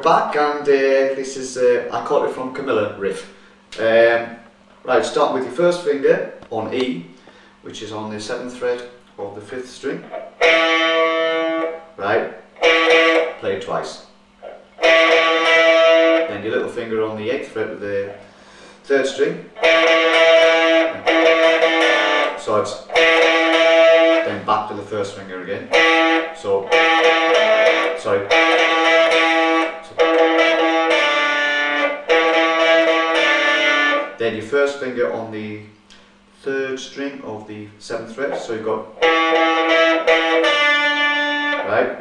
back, and this is, I caught it from Camilla riff. Right, start with your first finger on E, which is on the 7th fret of the 5th string. Right, play it twice. Then your little finger on the 8th fret of the 3rd string. So it's then back to the first finger again. So, sorry. Then your first finger on the 3rd string of the 7th fret, so you've got, right,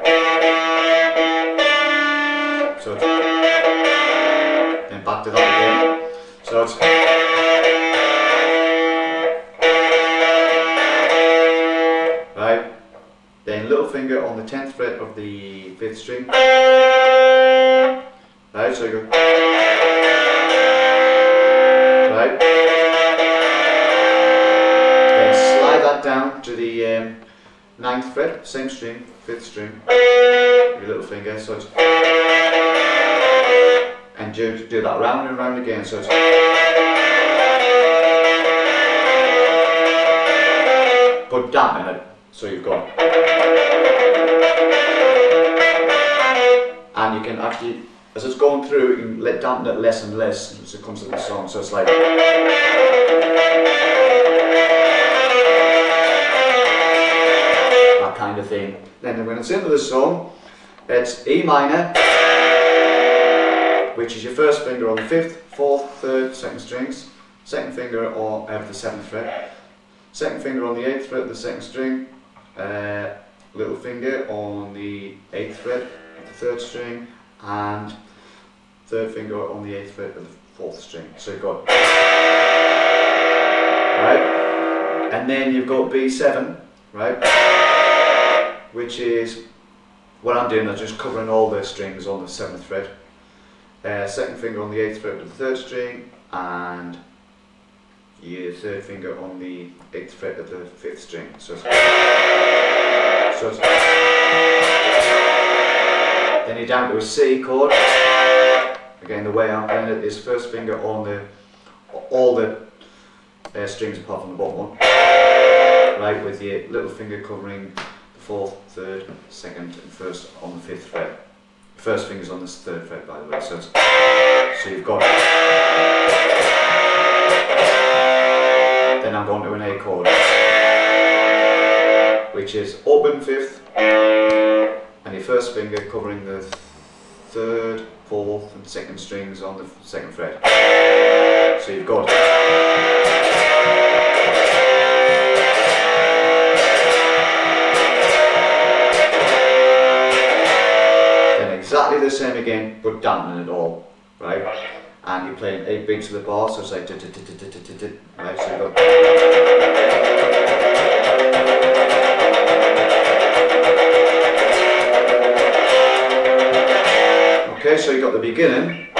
so it's, then back to that again, so it's, right, then little finger on the 10th fret of the 5th string, right, so you go, right, then slide that down to the 9th fret, same string, 5th string, your little finger, so it's, and do that round and round again, so it's, but dampen it, so you've got, and you can actually, as it's going through, you can dampen it less and less as it comes to the song, so it's like, that kind of thing. Then when it's into the song, it's E minor, which is your first finger on the 5th, 4th, 3rd, 2nd strings, second finger on the 7th fret, second finger on the 8th fret of the 2nd string, little finger on the 8th fret of the 3rd string, and third finger on the 8th fret of the 4th string. So you've got, right, and then you've got B7, right, which is what I'm doing. I'm just covering all the strings on the 7th fret. Second finger on the 8th fret of the 3rd string, and your third finger on the 8th fret of the 5th string. So it's, then you're down to a C chord. Again, the way I'm playing it is first finger on all the strings apart from the bottom one. Right, with your little finger covering the 4th, 3rd, 2nd and 1st on the 5th fret. First finger's on the 3rd fret, by the way. So you've got, then I'm going to an A chord, which is open 5th, and your first finger covering the 3rd, 4th and 2nd strings on the 2nd fret. So you've got, then exactly the same again, but dampening it all, right? And you're playing 8 beats of the bar, so it's like, right, so you've got, okay, so you got the beginning,